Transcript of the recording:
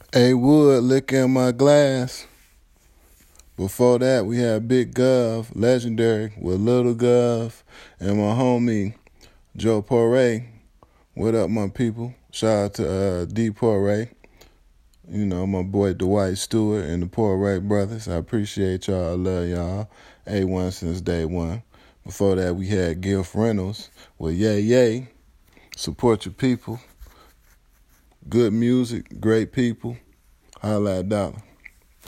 A Wood, liquor in my glass. Before that, we had Big Gov, Legendary, with Little Gov, and my homie, Joe Poray. What up, my people? Shout out to D Poray. You know, my boy Dwight Stewart and the Poray brothers. I appreciate y'all. I love y'all. A1 since day one. Before that, we had Gilf Reynolds with Yay Yay. Support your people. Good music, great people. Holla at Dollar.